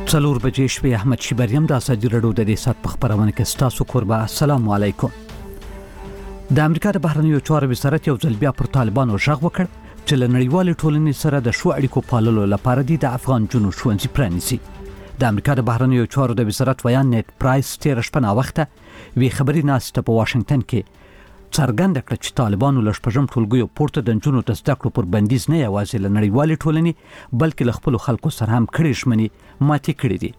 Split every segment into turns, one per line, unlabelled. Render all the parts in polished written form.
څلور بجې شوې. احمد شیبریم د ازادي راډیو د ریاست په خبرونه کې ستاسو قربا. السلام علیکم. د امریکا د بهرنیو چارو وزارت یو ځل بیا پر طالبانو غږ وکړ چې له نړیوال ټولنې سره د شو اړیکو پاللو لپاره د افغان جنو ښوونځي پرانیزي. د امریکا د بهرنیو چارو د وزارت ویان نیټ پرایس تیر شپه وخته وی خبري ناسته په واشنگټن کې څرګنده کړه چې طالبانو له شپږم ټولګیو پورته د جنونو د زده کړو پر بندیز نه یوازې له نړیوال ټولنې بلکې له خپل خلکو سره هم کړي ژمنې ماتې کړې دي.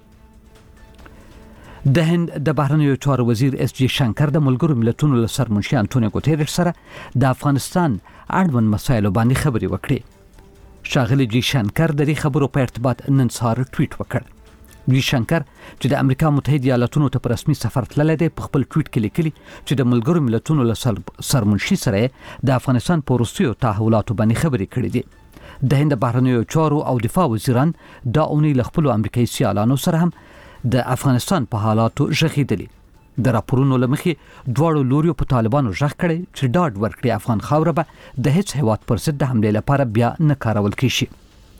د هند د بهرنیو چارو وزیر اس جی شنکر د ملګرو ملتونو له سرمنشي انټونیو ګوتيريش سره د افغانستان اړوند مسایلو باندې خبرې وکړې. شاغلي جی شنکر د دې خبرو په ارتباط نن سهار ټویټ وکړ. جی شنکر چې د امریکا متحده ایالاتونو ته په رسمي سفر تللی دی په خپل ټویټ کې لیکلي چې د ملګرو ملتونو له سرمنشي سره د افغانستان په وروستیو تحولاتو باندې خبرې کړې دي. د هند بهرنیو چارو او دفاع وزیران دا اونۍ له خپل امریکایي سیالانو سره هم د افغانستان په حالاتو ژغېدلي. د راپورونو لمخې دواړو لوريو په طالبانو ژغ کړي چې ډاډ ورکړي افغان خاوره به د هیڅ هیواد پر ضد د حملې لپاره بیا نه کارول کیږي.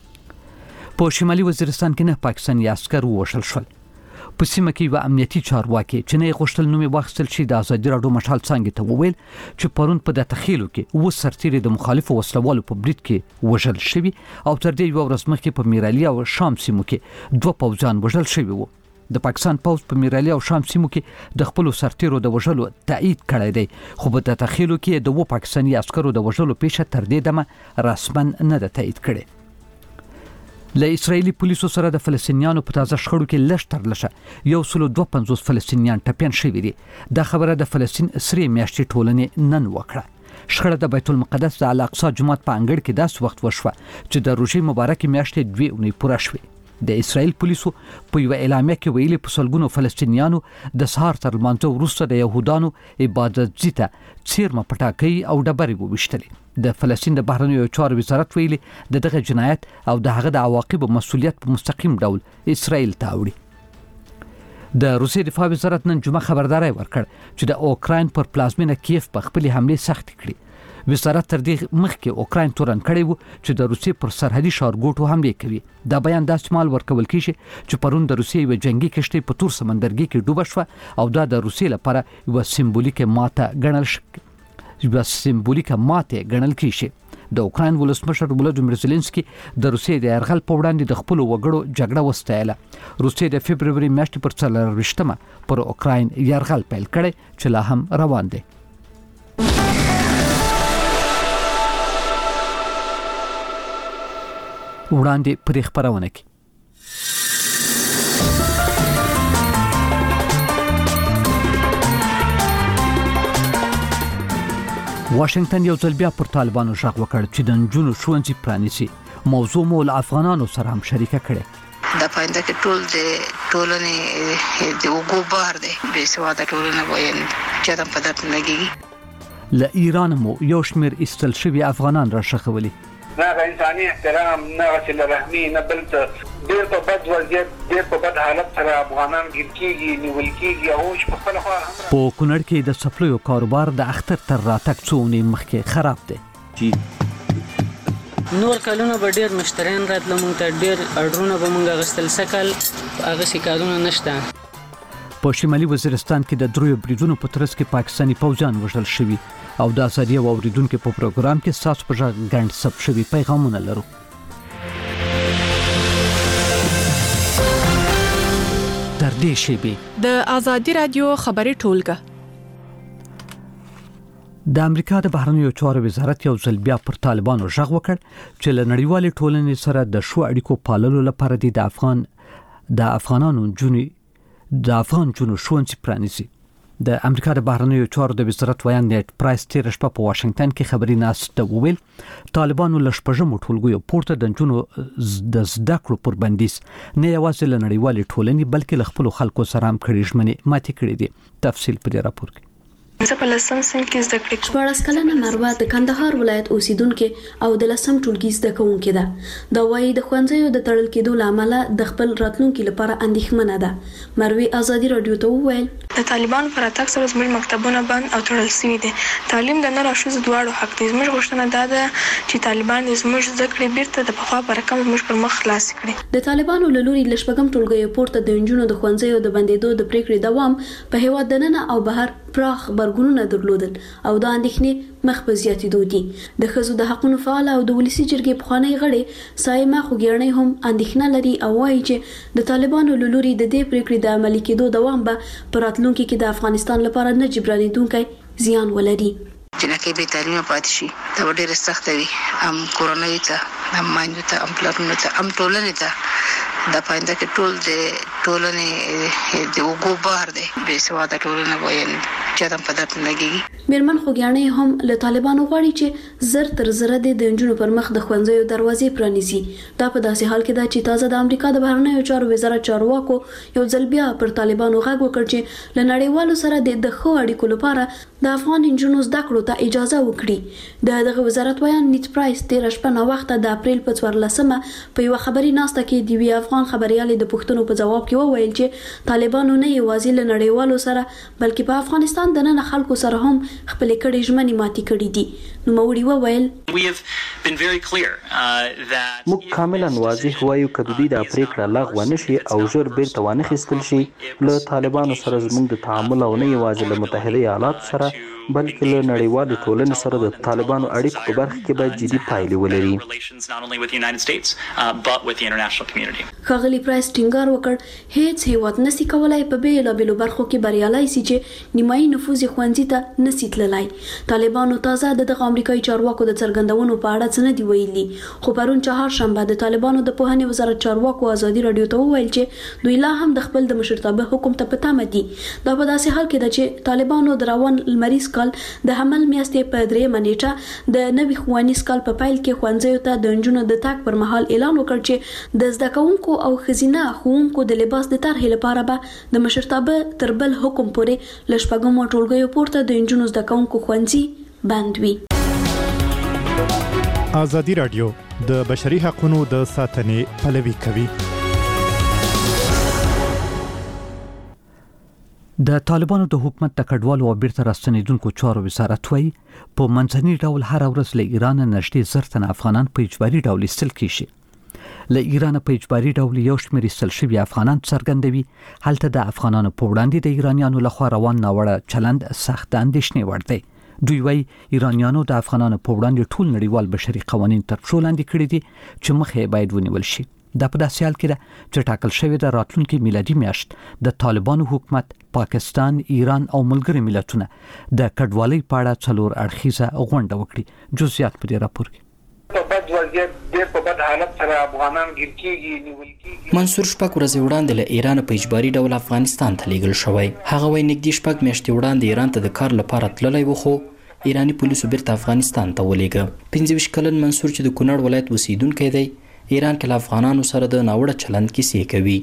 په شمالي وزیرستان کې نه پاکستاني عسكر ووژل شول. په سیمه کې یو امنیتي چارواکي چې نه غوښتل نومي واخیستل شي د ازادي راډیو مشال څنګه ته وویل چې پرون په د تخیلو کې و سرتیري د مخالفو وسلوالو په برید کې وژل شوی او تر دې یو ورځ مخکې په میرالي او شام سیمو کې دوه پوځیان وژل شوی وو. د پاکستان پوځ په میرالي او شام سیمو کې د خپل سرتیرو د وژلو تایید کړی دی خو په د تخیلو کې د و پاکستاني عسکرو د وژلو پیښه تر دې دمه رسمن نه ده تایید کړی. له اسرایلی پولیسو سره د فلسطینیانو په تازه شخړو کې لږ تر لږه 152 فلسطینیان ټپیان شوي دي. دا خبره د فلسطین سری میاشتې ټولنې نن وکړه. شخړه د بیت المقدس د الاقصی جومات په انګړ کې داس وخت وشوه چې د روژې مبارکې میاشتې 2 اونۍ پوره شوې. د اسرائیل پولیسو په یو اعلامیه کې ویلي په سلګونو فلسطینیانو د سهار تر لمانځه وروسته د يهودانو عبادت ځای ته څیرمه پټاکۍ او ډبرې وویشتلې. د فلسطین د بهرنیو چارو وزارت ویلي د دغه جنایت او د هغه د عواقبو مسؤلیت په مستقیم ډول اسرائیل ته وړي. د روسیې دفاع وزارت نن جمعه خبرداري ورکړ چې د اوکراین پر پلازمینه کیف په خپل حمله سخت کړي. وزارت تر دې مخکې اوکراین تورن کړی وو چې د روسیې پر سرحدي ښارګوټو حمله کوي. دا بیان د استعمال ورکول کیږي چې پرون د روسیې یو جنگي کشتۍ په تور سمندرګي کې ډوبه شوه او دا د روسیې لپاره یو سمبولیک ماته ګڼل کیږي. د اوکراین ولسمشر ولودیمیر زيلنسکي د روسیې د یرغل په وړاندې د خپل وګړو جګړه وستایله. روسیې د فبرवरी میاشتې پر 24مه پر اوکراین یرغل پیل کړی چې لا هم روان دی. وړاندې پرې خبرونه کې واشنگټن یو ځل بیا پر طالبانو غږ وکړ چې د جنونو ښوونځي پرانیزي. موضوع مو له افغانانو سره هم شریکه کړې.
د پاینده کې ټول د ټولنې د وګوبار دی به سواده ټولنه وایي چې د پدات لګي.
له ایران مو یو شمیر استل شوی افغانان را شخولي.
نه انساني احترام نه وسیله رحمي نه بل څه ډېر په بد وضعیت ډېر په بد حالت سره افغانان ګیر کېږي نیول کېږي او چې په خپل خوا هم
په کونړ کې د سپلو کاروبار د اختر تر راتګ څو ونې مخکې خراب دی.
نور کلونه به ډېر مشتریان راتله مونږ ته ډېر اډرونه به مونږ اغوستل سکل هغه شکایتونه نشته.
په شمالي وزیرستان کې د دریو بریدونو په ترڅ کې پاکستاني پوځیان وژل شوي او د ازادي او اوریدونکو په پروګرام کې ساس په ځګند سب شوي پیغامونه لرو. تر دې شی
د ازادي رادیو خبري ټولګه.
د امریکا د بهرنیو چارو وزارت یو ځل بیا پر طالبانو غږ وکړ چې له نړیوال ټولنې سره د شو اړیکو پاللو لپاره د افغان جنو ښوونځي پرانیزي. د امریکا د بهرنیو چارو د وزارت ویان نیټ پرایس تیر شپه په واشنگټن کې خبري ناسته وویل طالبانو له شپږم ټولګیو پورته د جنو د زده کړو پر بندیز نه یوازې له نړیوال ټولنې بلکې له خپل خلکو سره هم کړي ژمنې ماتې کړې دي. تفصیل په دې راپور کې.
زه په لسم صنف کې زده کړې کوم.
14 کلنه مروه د کندهار ولایت اوسیدونکې او د لسم ټولګي زده کوونکې ده. دا وايي د ښوونځیو د تړل کېدو له امله د خپل راتلونکي لپاره اندېښمنه ده. مروه ازادي رادیو ته وویل
د طالبانو پر اتاک سره زموږ مکتبونه بند او تړل شوي دي. تعلیم د نر او ښځو دواړو حق دی. زموږ غوښتنه دا ده چې طالبان زموږ زده کړې بیرته د پخوا په رقم زموږ پر مخ خلاص کړي.
د طالبانو له لوري ل شپږم ټولګیو پورته د نجونو د ښوونځیو د بندېدو د پریکړې دوام په هیواد دننه او بهر پراخ غبرګونونه درلودل او دا اندېښنې مخ په زیاتېدو دي. د ښځو د حقونو فعال او د ولسي جرګې پخوانی غړي سایمه خوګیاڼۍ هم اندېښنه لري او وایي چې د طالبانو له لوري د دې پریکړې د عملي کېدو دوام به په راتلونکي کې د افغانستان لپاره نه جبرانېدونکی زیان ولري.
جنکه به تعلیم پاتې شي دا ډېر سخت وي هم کورونوي ته هم ماینو ته هم پلانونو ته هم ټولنې ته د پاینده کې ټول د ټولنې د وګو بار دی به سواده ټولنه وایي چې تم په دته لګي.
میرمن خوګیاڼۍ هم له طالبانو غواړي چې زر تر زر د نجونو پر مخ د ښوونځیو دروازې پرانیزي. دا په داسې حال کې ده چې تازه د امریکا د بهرنیو چارو وزارت چارواکو یو ځل بیا پر طالبانو غږ وکړ چې له نړیوالو سره د ښو اړیکو لپاره د افغان نجونو زده کړو ته اجازه وکړي. دغه وزارت ویان نیت پرایس تیر شپه نو وخت د اپریل په 14مه په یو خبري ناسته کې د وی افغان خبريالې د پښتنو په جواب کې وویل چې طالبانو نه یوازې له نړیوالو سره بلکې په افغانستان د نن خلکو سره هم خپل کړي ژمنې ماتې کړې دي. نو موري وویل
موږ کاملا واضح وایو چې د دې د پریکړه لغوه نشي او ژر بیرته وانخیستل شي. له طالبانو سره زموږ د تعامل او نه یوازې له متحده ایالاتو سره بلکې له نړیوالې ټولنې سره د طالبانو اړیکو په برخه کې باید جدي پایلې ولري.
ښاغلي پرایس ټینګار وکړ هیڅ هیواد نشي کولای په بیلابېلو برخو کې بریالي شي چې نیمایي نفوذ ښوونځي ته نشي تللی. طالبانو تازه د امریکایي چارواکو د څرګندونو په اړه څه نه دی ویلي، خو پرون چهارشنبه د طالبانو د پوهنې وزارت چارواکو ازادي رادیو ته وویل چې دوی لا هم د خپل د مشرتابه حکم ته په تمه دي. دا په داسې حال کې ده چې طالبانو د روان لمریز کال د حمل میاشتې په 3 نیټه د نوي ښوونیز کال په پیل کې ښوونځیو ته د نجونو د تګ پر مهال اعلان وکړ چې د زده کوونکو او ښځینه ښوونکو د لباس د طرحې لپاره به د مشرتابه تر بل حکم پورې له شپږمو ټولګیو پورته د نجونو زده کوونکو ښوونځي بند وي.
ازادي رادیو د بشري حقوقو د ساتنې پلوي کوي.
د طالبانو د حکومت د کډوالو او بیرته راستنیدونکو چارو وزارت وايي په منځني ډول هر ورځ له ایران نږدې 1000 تن افغانان په اجباري ډول ایستل کیږي. له ایران په اجباري ډول یو شمېر ایستل شوي افغانان څرګندوي هلته د افغانانو په وړاندې د ایرانیانو لخوا روان ناوړه چلند سخت اندېښنې وړ دی. دوی وايي ایرانیانو د افغانانو په وړاندې ټول نړیوال بشري قوانین تر پښو لاندې کړي دي چې مخه باید ونیول شي. دا په داسې حال کې ده چې ټاکل شوی د راتلونکي میلادي میاشت د طالبانو حکومت پاکستان، ایران او ملګري ملتونه د کډوالۍ په اړه څلور اړخیزه غونډه وکړي. جزئیات په دې راپور کې.
په بد وضعیت ډېر په بد حالت سره افغانان ګیر کېږي نیول کېږي.
منصور شپږ ورځې وړاندې له ایران په اجباري ډول افغانستان ته لیږل شوی. هغه وايي نږدې شپږ میاشتې وړاندې ایران ته د کار لپاره تللی و خو ایرانی پولیسو بیرته افغانستان ته ولېږه. 25 کلن منصور چې د کونړ ولایت اوسیدونکی دی ایران کې له افغانانو سره د ناوړه چلند کیسې کوي.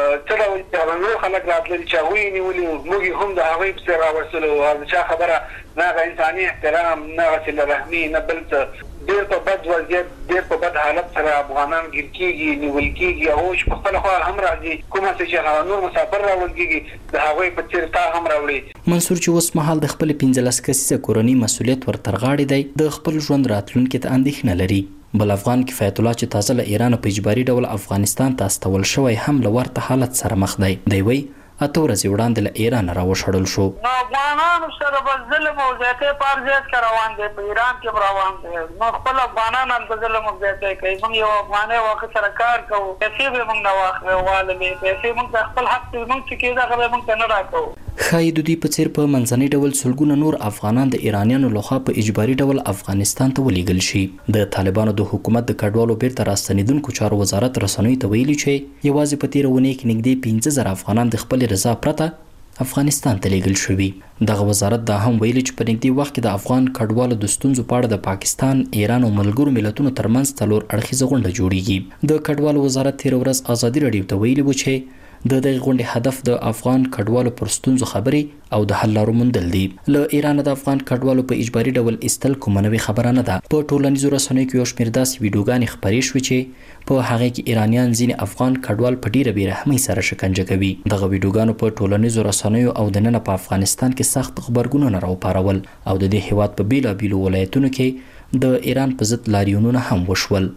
نور خلک راتلل چې هغوی نیولي موږ هم د هغوی پسې راوستلو او د چا خبره نه هغه انساني احترام نه صله رحمي نه بل څه ډېر په بد وضعیت ډېر په بد حالت سره افغانان ګیر کېږي نیول کېږي او چې په خپله خوا هم راځي کومه چې هغه نور مسافر راوړل کېږي د هغوی په څېر تا هم راوړي.
منصور چې اوس مهال د خپل 15 کسیزه کورنۍ مسؤلیت ورتر غاړې دی د خپل ژوند راتلونکي ته اندېښنه لري. بل افغان کفایت الله چې تازه له ایران په اجباري ډول افغانستان ته استول شوی هم له ورته حالت سره مخ دی. دی وایي 8 ورځې وړاندې له ایران راوشړل شو.
افغانانو سره به ظلم او زیاتې په ارزیت کې روان دی، په ایران کې روان دی. نو خپل افغانان هم په ظلم او زیاتې کوي. موږ یو افغاني واقع سره کار کوو، پیسې به موږ نه واخلو، والمې پیسې موږ خپل حق ته موږ چې کېده هغه موږ ته نه راکوو.
ښایي د دوی په څیر په منځني ډول سلګونه نور افغانان د ایرانیانو لخوا په اجباري ډول افغانستان ته ولېږل شي. د طالبانو د حکومت د کډوالو بیرته راستنیدونکو چارو وزارت رسنیو ته ویلي چې یوازې په تیره اونۍ کې نږدې 15,000 افغانان د خپل رضا پرته افغانستان ته لیږل شوي. دغه وزارت دا هم ویلي چې په نږدې وخت کې د افغان کډوالو د ستونزو په اړه د پاکستان، ایران او ملګرو ملتونو ترمنځ څلور اړخیزه غونډه جوړیږي. د کډوالو وزارت تیر ورځ ازادي رادیو ته ویلي و چې د دغه غونډې هدف د افغان کډوالو پر ستونزو خبرې او د حل لارو موندل دي. له ایران د افغان کډوالو په اجباري ډول ایستل کومه نوې خبره نه ده. په ټولنیزو رسنیو کې یو شمېر داسې ویډیوګانې خپرې شوې چې په هغه کې ایرانیان ځینې افغان کډوال په ډیره بېرحمۍ سره شکنجه کوي. دغه ویډیوګانو په ټولنیزو رسنیو او د نن په افغانستان کې سخت خبرګونونه راوپارول او د دې هیواد په بیلابیلو ولایتونو کې د ایران په ضد لاریونونه هم وشول.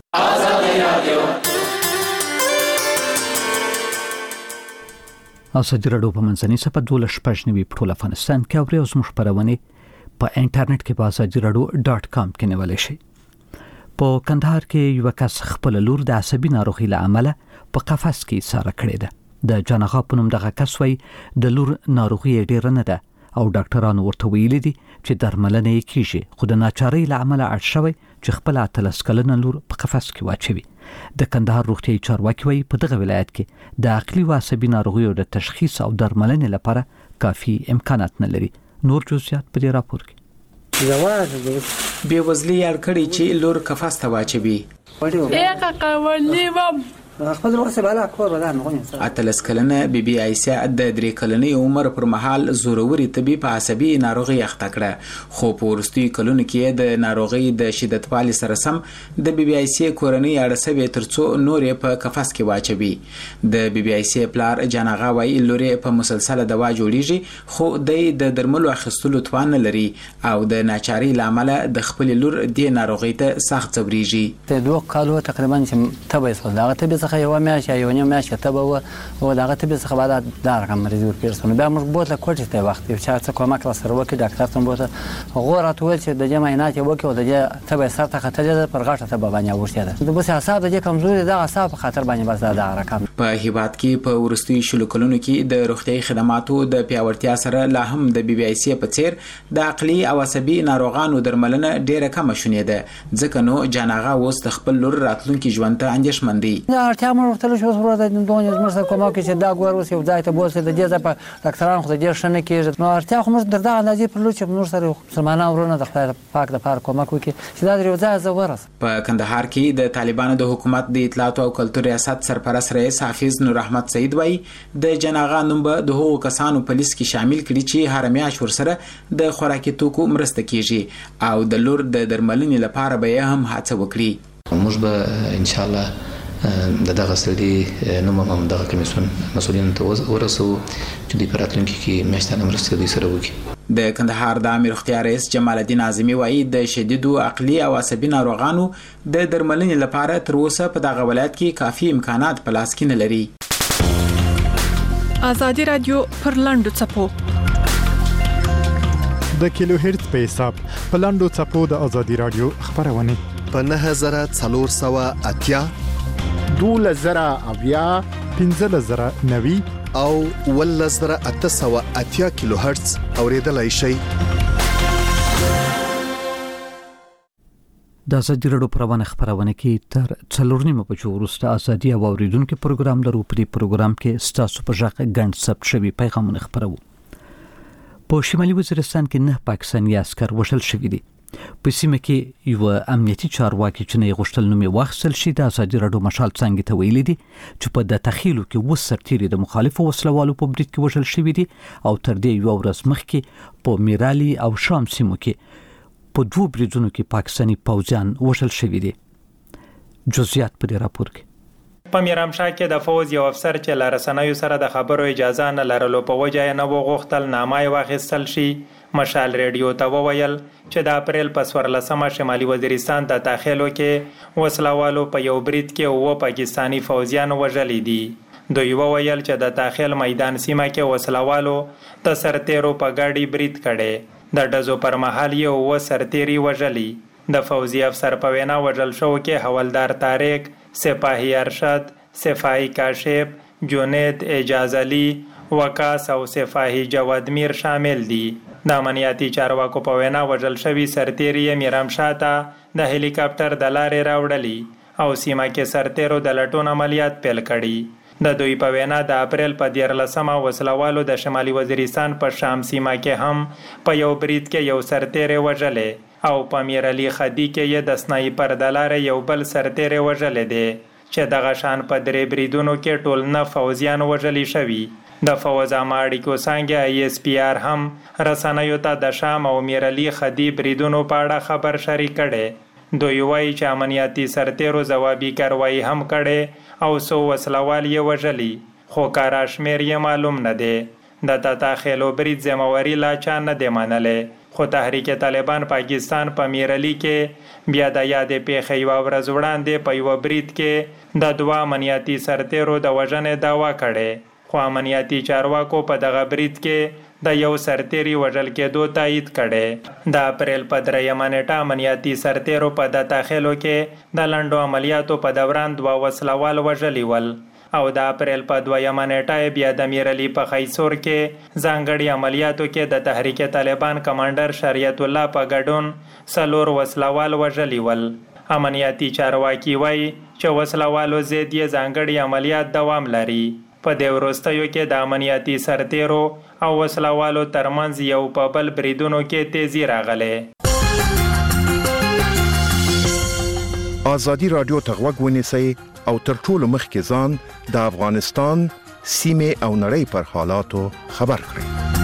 ازادي راډیو په منځنۍ صفحه 12 په ټول افغانستان کې اوري او زموږ خبرونه په انټرنیټ کې په azadiراdio.com کې نیولای شئ. په کندهار کې یو کس خپل لور د عصبي ناروغي له امله په قفس کې ساره کړې ده. د جنغا په نوم دغه کس وایي د لور ناروغي ډېره نه ده او ډاکټرانو ورته ویلي دي چې درملنه یې کیږي، خو د ناچارۍ له امله اړ شوی چې خپل 13 کلنه لور په قفس کې واچوي. د کندهار روغتیايي چارواکي وایي په دغه ولایت کې د عقلي او عصبي ناروغیو د تشخیص او درملنې لپاره کافي امکانات نه لري. نور جزئیات په دې راپور کې.
بېوزلي اړ کړي چې لور قفس ته واچوي.
خپل ورسره بالا کور ودان غونې
13 کلنه بیبي عایشه د 3 کلنې عمر پر مهال زوروري طبي په عصبي ناروغي اخته کړه، خو په ورستي کلونو کې د ناروغي د شدت والي سره سم د بیبي عایشه کورنۍ اړسوي ترڅو نورې په قفس کې واچوي. د بیبي عایشه پلار جنغا وایي لورې په مسلسله دوا جوړیږي، خو د درملو اخیستلو توان نه لري او د ناچارۍ لامل د خپل لور د ناروغي ته سخت ځبريږي.
د 2 کالو تقریبا چې تبه وصل دغه تبه څخه یو میاشت یو نیم میاشت تبه و دغه تبه څخه بعد دار کوم مریض ورپیرسونه بیا موږ بوتله کوټه ته وخت یو چا څه کومک را سره وکړي ډاکټر ته بوته غوړه ټول چې د جمع عینات وکړي او د تبه سره ته خطر پر غاټه تبه باندې ورشته ده. د بس حساب د کمزوري د حساب خطر باندې بس دا رقم.
په هیواد کې په ورستي شلو کلونو کې د روغتيایي خدماتو د پیاوړتیا سره لا هم د بي بي آی سي په څیر د عقلي او عصبي ناروغانو درملنه ډیره کم شونې ده، ځکه نو جنغا اوس د خپل لور راتلونکي ژوند ته اندېښمن دي.
اړتیا مو ورته شو ورته د دونې زموږ سره کومه کې چې دا ګور اوس یو ځای ته بوسه د دې ځپه ډاکټرانو خو د دې شنه کېږي. نو اړتیا خو موږ درته اندازې پر لور چې موږ سره مسلمانانو ورونه د خدای پاک د پاره کومک وکړي چې دا یو ځای زورس.
په کندهار کې د طالبانو د حکومت د اطلاعات او کلتور ریاست سرپرست رئیس حافظ نور احمد سعید وایي د جنغا نوم به د هغو کسانو په لیست کې شامل کړي چې هر میاشت ورسره د خوراکي توکو مرسته کیږي او د لور د درملنې لپاره به هم هڅه وکړي.
موږ به ان شاء الله دغه سړي نوم هم دغه کمیسیون مسؤلینو ته ورسو چې د راتلونکي کې میاشتانه مرسته دوی سره وکړي.
د کندهار د امیر اختیار رئیس جمال الدین اعظمي وایي د شدیدو عقلي او عصبي ناروغانو د درملنې لپاره تر اوسه په دغه ولایت کې کافي امکانات په لاس کې نه لري.
ازادي رادیو پر لاندو چپو
د کیلو هرتز په حساب په لاندو چپو د ازادي رادیو خبرونه
په 9480
2000 1590
او 1880 کیلو هرتز اوریدلای شئ.
د ازادي راډیو پروانه خبرونه کې تر 4 بجو وروسته ازادي او اوریدونکو پروګرام لرو. په دې پروګرام کې ستاسو په ژغه غند ثبت شوی پیغامونه خبرو. په شمالي وزیرستان کې 9 پاکستاني عسكر وژل شوي دي. په سیمه کې یو امنیتي چارواکي چې نه غوښتل نومي واخیستل شي د ازادي راډیو مشال څنګه ته ویلي دي چې په د تخیلو کې وسرتيري د مخالفو وسلوالو په برید کې وژل شوي دي او تر دې یو ورځ مخکې په میرالي او شام سیمو کې په 2 بریدونو کې پاکستاني پوځیان وژل شوي دي. جزئیات په دې راپور کې.
په میرامشاه کې د فوز یو افسر چې لارسنایو سره د خبرو اجازه نه لرلو په وجه یې نه وغوښتل نامه واخیستل شي. مشال ریډیو ته وویل چې د اپریل په 14مه شمالي وزیرستان د تاخیلو کې وسلوالو په یو برید کې 9 پاکستاني فوجیان وژلي دي. دوی وویل چې د تاخیل میدان سیمه کې وسلوالو د سرتیرو په ګاډي برید کړي. د ډزو پر مهال یې 9 سرتیري وژلي. د فوزي افسر په وینا وژل شو کې حوالدار طارق، سپاهی ارشد، سپاهی کاشف، جنید اعجاز علي، وقاص او سپاهی جواد میر شامل دي. د امنیتي چارواکو په وینا وژل شوي سرتیري میرامشاه ته د هلیکاپټر د لارې راوړلي او سیمه کې سرتیرو د لټون عملیات پیل کړي. د دوی په وینا د اپریل په 14مه وسلوالو د شمالي وزیرستان په شام سیمه کې هم په یو برید کې یو سرتیری وژلې او په میرعلي خدي کې یې د سنایپر د لارې یو بل سرتیری وژلې دی چې دغه شان په 3 بریدونو کې ټول 9 فوجیان وژل شوي. د فوز عامه اړیکو څانګه ISPR هم رسنیو ته د شام او میرعلي خدي بریدونو په اړه خبر شریک کړي. دوی وایي چې امنیتي سرتیرو ځوابي کاروایی هم کړي او څو وسلوال یې وژلي، خو کارا شمیر یې معلوم نه دی. د تاتا خیلو برید ذمہواری لا چا نه دی منلی، خو تحریک طالبان پاکستان په میرعلي کې بیا د یادې پیښې یوه ورځ وړاندې په یوه برید کې د 2 امنیتي سرتیرو د وژنې دعوا کړې، خو امنیتي چارواکو په دغه برید کې د یو سرتیري وژل کېدو تایید کړي. د اپریل په 3 نیټه امنیتي سرتیرو په تاتا خیلو کې د لنډو عملیاتو په دوران 2 وسلوال وژلي ول او د اپریل په 2 نیټه بیا د میرعلي په خیسور کې ځانګړي عملیاتو کې د تحریک طالبان کمانډر شریعت الله په ګډون 4 وسلوال وژلي ول. امنیتي چارواکي وایي چې وسلوالو ضد یې ځانګړي عملیات دوام لري. په دې وروستیو کې د امنیتي سرتیرو او وسلوالو ترمنځ یو په بل بریدونو کې تیزی راغلی.
ازادي رادیو ته غوږ ونیسئ او تر ټولو مخکې ځان د افغانستان سیمې او نړۍ پر حالاتو خبر کړئ.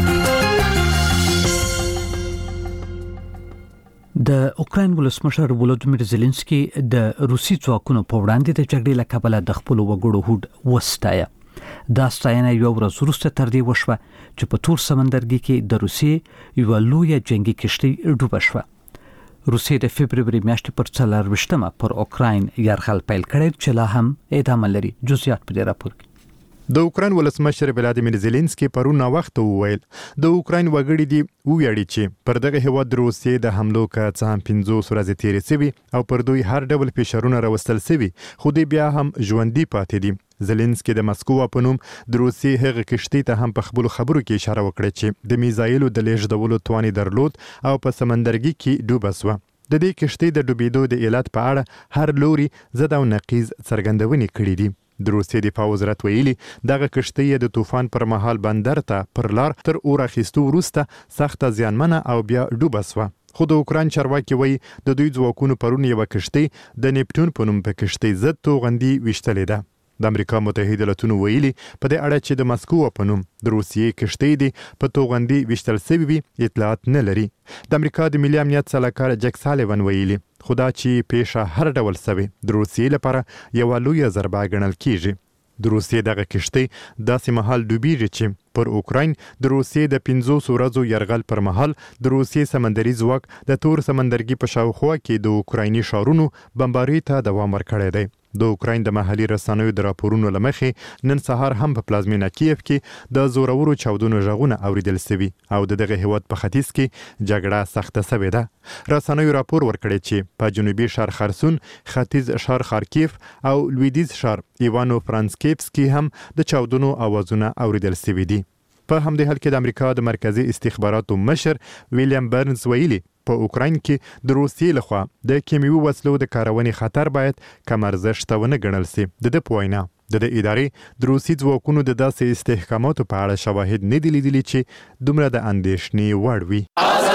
د اوکراین ولسمشر ولودیمیر زيلنسکي د روسي ځواکونو په وړاندې د جګړې له کبله د خپل وګړو هوډ وستایه. دا ستاینه یو ورځ وروسته تر دې وشوه چې په تور سمندرګي کې د روسیې یوه لویه جنگي کشتۍ ډوبه شوه. روسیې د فبروري میاشتې پر 24مه پر اوکراین یرغل پیل کړی چې لا هم ادامه لري. جزئیات په دې راپور کې.
د اوکراین ولسمشر ولادیمیر زيلنسکي پرون وخت وویل د اوکراین وګړي دی ویاړي چې پر دغه هیواد روسیې د حملو کا څه هم 50 ورځې تیرې سوي او پر دوی هر ډول فشارونه راوستل سوي، خو دوی بیا هم ژوندۍ پاتې دي. زيلنسکي د مسکو په نوم د روسیې هغه کشتۍ ته هم په خپل خبرو کې اشاره وکړه چې د میزایلو د لیږدولو توان درلود او په سمندرګي کې ډوبه شوه. د دې کشتۍ د ډوبېدو د علت په اړه هر لوري زده او نقیض څرګندونې کړې دي. د روسیې دفاع وزارت ویلي دغه کشتۍ د طوفان پر مهال بندر ته پر لار تر اور اخیستو وروسته سخته زیانمنه او بیا ډوبه شوه. خو د اوکراین چارواکي وایي د دوی ځواکونو پرون یوه کشتۍ د نیپټون په نوم په کشتۍ ضد توغندي ویشتلې ده. د امریکا متحده ایالاتونو ویلي په دې اړه چې د مسکو په نوم د روسیې کشتۍ دی په توغندي ویشتل شوي وي اطلاعات نه لري. د امریکا د ملي امنیت سلاکار جک سالیوان ویلي خدا چې پیښه هر ډول سوي د روسیې لپاره یو لویه ضربه ګڼل کیږي. د روسیې دغه کشتۍ داسې مهال ډوبېږي چې پر اوکراین د روسیې د 500 ورځو یرغل پر مهال د روسیې سمندري ځواک د تور سمندرګي په شاوخوا کې د اوکرایني ښارونو بمبارۍ ته دوام ورکړی دی. د اوکراین د محلي رسنیو د راپورونو له مخې نن سهار هم په پلازمینه کیف کې د زورورو چاودنو غږونه اوریدل شوي او دغه هیواد په ختیځ کې جګړه سخته شوې ده. رسنیو راپور ورکړی چې په جنوبي ښار خرسون، ختیځ ښار خارکیف او لویدیځ ښار ایوانو فرانسکیفس کې هم د چاودنو اوازونه اوریدل شوي دي. په همدې حال کې د امریکا د مرکزی استخباراتو مشر ویلیام برنز ویلي په اوکراین کې د روسیې لخوا د کیمیاوي وسلو د کارونې خطر باید کم ارزښت ونه ګڼل شي. د پوینا د ادارې د روسي ځواکونو د داسې استحکاماتو په اړه شواهد نه دي لیدلي چې دومره د اندېښنې وړ وي.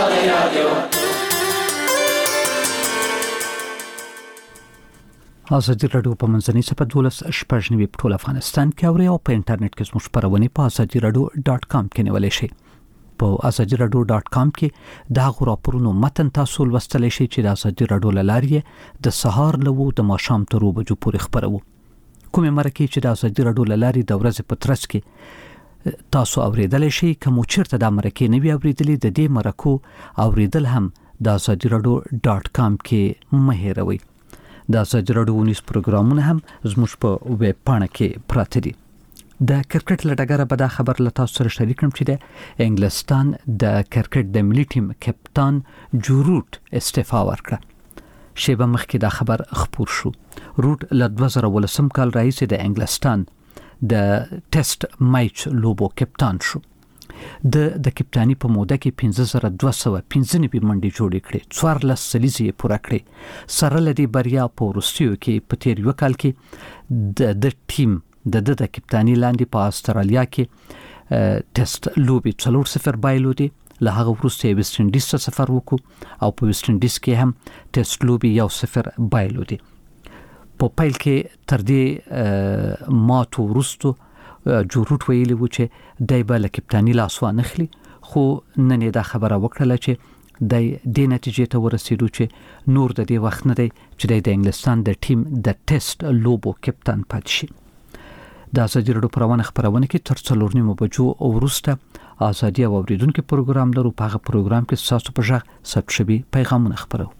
ازادي راډیو په منځنۍ صفحه 12 په ټول افغانستان کې اوري او په انټرنیټ کې زموږ خبرونه په azadiradio.com کې نیولای شئ. په azadiradio.com کې دا راپورونه متن تاسو لوستلی شئ چې د ازادي راډیو لارې د سهار لوو د ماښام تر 2 بجو پورې خبرو. کومه مرکه چې د ازادي راډیو لارې د ورځې په ترڅ کې تاسو اوریدلی شئ. کوم چیرته د مرکه نه وی اوریدلی د دې مرکو اوریدل هم د azadiradio.com کې مه هېروئ. د ازادي راډیو نیوز پروګرامونه هم زموږ په ویب پاڼه کې پراته دي. د کرکټ لټګره به دا خبر له تاسو سره شریک کړم چې د انګلستان د کرکټ د ملي ټیم کپتان جو روټ استعفا ورکړه. شیبه مخکې دا خبر خپور شو. روټ له 2018 کال راهیسې د انګلستان د ټیسټ میچ لوبو کپتان شو. د کپتانی په موده کې 5295 منډې جوړې کړې، 14 سلیزې پوره کړې. سره لدی بریا په روسیو کې په تیر یو کال کې د ټیم د کپتانی لاندې په استرالیا کې ټیسټ لوبي 4-0 بایلودي. له هغه وروسته ویسټ انډیز ته سفر وکړو او په ویسټ انډیز کې هم ټیسټ لوبي 1-0 بایلودي. په پیل کې تر دې ماتو وروسته جوروټ ویلي و چې دای به له کپتانی لاس وانخلي، خو نن دا خبره وکړه چې د دې نتیجې ته ورسېدو چې نور د دې وخت نه دی چې د انګلستان د ټیم د ټیسټ لوبو کپتان پاتې شي. د ازادي راډیو خبرونه کې تر 4:30 بجو وروسته ازادي او اوریدونکو پروګرام لرو. په هغه پروګرام کې تاسو په ژغ ثبت شوي پیغامونه خبرو.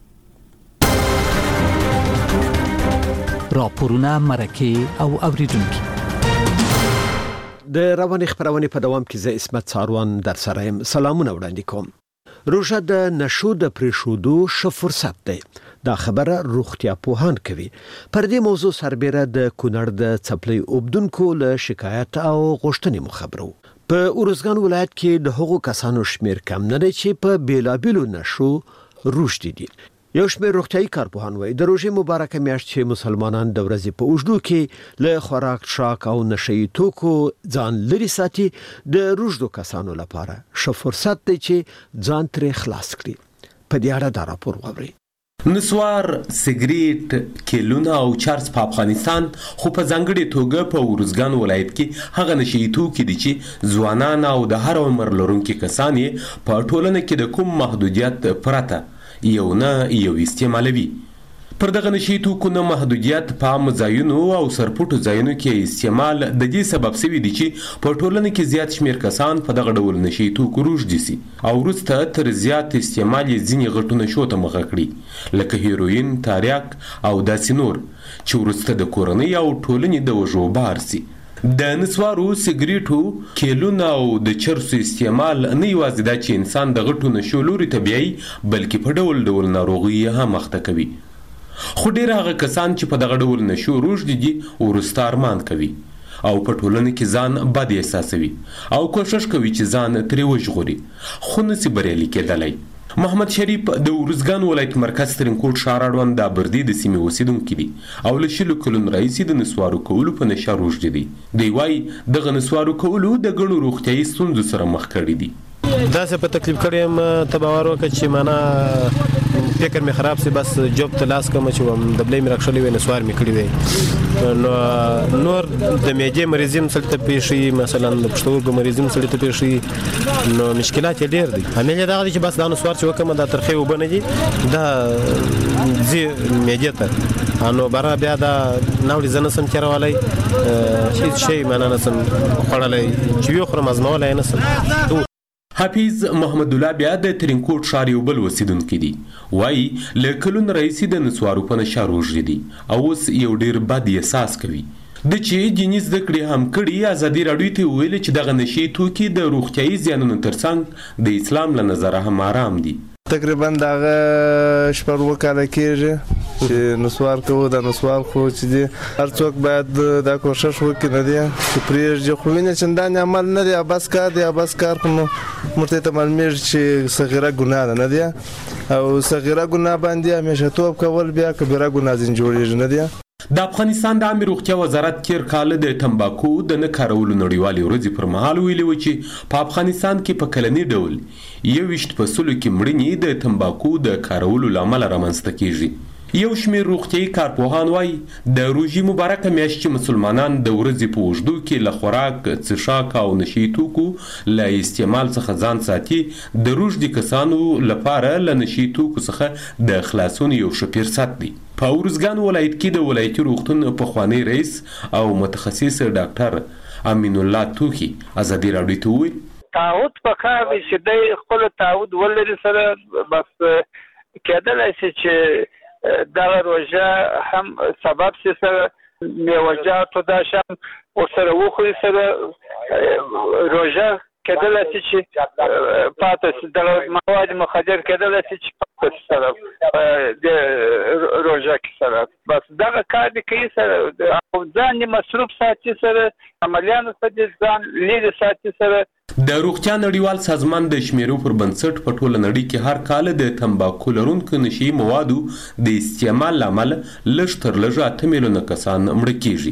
راپورونه، مرکه او اوریدونکو.
د رواني خبرونه په دوام کې زه اسمت ساروان در سره يم. سلامونه وړاندې کوم. روژه د نشو د پریښودو ښه فرصت دی. دا خبره روغتیا پوهان کوي. پر دې موضوع سربېره د کونړ د څپلۍ اوبدونکو له شکایت او غوښتنې مو خبرو. په اورزګان ولایت کې د هغو کسانو شمیر کم نه دی چې په بیلابیلو نشو روږدي دي. یو شمیر روغتیايي کارپوهان وایي د روژې مبارکه میاشت چې مسلمانان د ورځې په اوږدو کې له خوراک، څښاک او نشهیي توکو ځان لري ساتي، د روږدو کسانو لپاره ښه فرصت دی چې ځان ترې خلاص کړي. په دې اړه دا راپور واورئ.
نسوار، سیګریټ، کیلونه او چرس په افغانستان خو په ځانګړې توګه په اورزګان ولایت کې هغه نشهیي توکي دي چې ځوانان او د هر عمر لرونکي کسان یې په ټولنه کې د کوم محدودیت پرته یو استعمالوي. پر دغه نشهیي توکو نه محدودیت په عامو ځایونو او سرپټو ځایونو کې استعمال د دې سبب شوی دی چې په ټولنه کې زیات شمیر کسان په دغه ډول نشهیي توکو روږدي سي او وروسته تر زیات استعمال یې ځینې غټو نشو ته مخه کړي، لکه هیروین، تاریاک او داسې نور، چې وروسته د کورنۍ او ټولنې د وژو بار سي. د نسوارو، سیګریټو، کیلونه او د چرسو استعمال نه یوازې دا چې انسان د غټو نشو لوري ته بیایي، بلکې په ډول ډول ناروغي هم مخته کوي. خو ډېر هغه کسان چې په دغه ډول نشو روږدي دي وروسته ارمان کوي او په ټولنه کې ځان بد احساسوي او کوشش کوي چې ځان ترې وژغوري، خو نسي بریالي کېدلی. محمد شریف د اورزګان ولایت مرکز ترینکوټ ښار اړوند د ابردي د سیمې اوسیدونکی دی او له 20 کلونو راهیسې د نسوارو کولو په نشه روږدی دی. دی وایي دغه نسوارو کولو د ګڼو روغتیایي ستونزو سره مخ کړي دي.
داسې په تکلیف کړی یم ته باور وکړه چې معنا فکر مې خراب سي، بس جوب ته لاس کوم چې دبلې مې راکښلې وي، نسوار مې کړی وي. نو نور د معدې مریضیم سره ته پیښي، مثلا د پښتورګو مریضیم سره ته پیښي، نو مشکلات یې ډېر دي. عمل دا دی چې بس دا نسوار چې وکم دا ترخې وبنه دي دا زی معدې ته نو برا بیا دا ناوړي زنسم چیرولای هیڅ شی معنا نسم خړلای چې یو خرم ازمولای نسم.
حافظ محمد الله بیا د ترینکوټ ښار یو بل اوسیدونکی دی. وایي له کلونو راهیسې د نسوارو په نشه روږدي دي او اوس یو ډېر بد احساس کوي. د چې دیني زده کړې هم کړي، ازادي راډیو ته ویلي چې دغه نشهیي توکي د روغتیایي زیانونو ترڅنګ د اسلام له نظره هم آرام دي.
تقریبا دغه شپږ کاله کېږي چې نسوار کوو. د نسوار خو چې دی هر څوک باید دا کوشش وکړي نه دی چې پرېږدي، خو وینې چندانې عمل نه دی، بس کار دی، بس کار خو نو مرته ته معلومیږي چې صغیره ګناه ده نه دی او صغیره ګناه باندې همیشه توب کول بیا کبیره ګناه ځین جوړېږي نه دی.
د افغانستان د عامه روغتیا وزارت تیر کال د تمباکو د نه کارولو نړیوالې ورځې پر مهال ویلي و چې په افغانستان کې په کلني ډول 21% کې مړینې د تمباکو د کارولو له امله رامنځته کیږي. یو شمیر روغتیایي کارپوهان وایي د روژې مبارکه میاشت چې مسلمانان د ورځې په اوږدو کې له خوراک، څښاک او نشهیي توکو له استعمال څخه ځان ساتي، د روږدي کسانو لپاره له نشهیي توکو څخه د خلاصون یو ښه فرصت دی. په اورزګان ولایت کې د ولایتي روغتون پخوانی رئیس او متخصص ډاکټر امین الله توخي ازادي راډیو ته وویل
تعهد پکار دی چې د خپل تعهد ولري سره بس کېدلی شي چې دغه روژه هم سبب شي سره میوجاتو دا شم ورسره وخوري سره روژه کېدلی شي چې پاتې شي دغه مواد مخدر کېدلی شي چې پاتې شي سره د روژه کې سره بس دغه کار دی کوي سره او ځان یې مصروف ساتي سره عملیانو څخه ځان لرې ساتي سره.
د روغتیا نړیوال سازمان د شمیرو پر بنسټ په ټوله نړۍ کې هر کال د تمباکو لرونکو نشهیي موادو د استعمال له امله لږ تر لږه 8 میلیونه کسان مړه کیږي.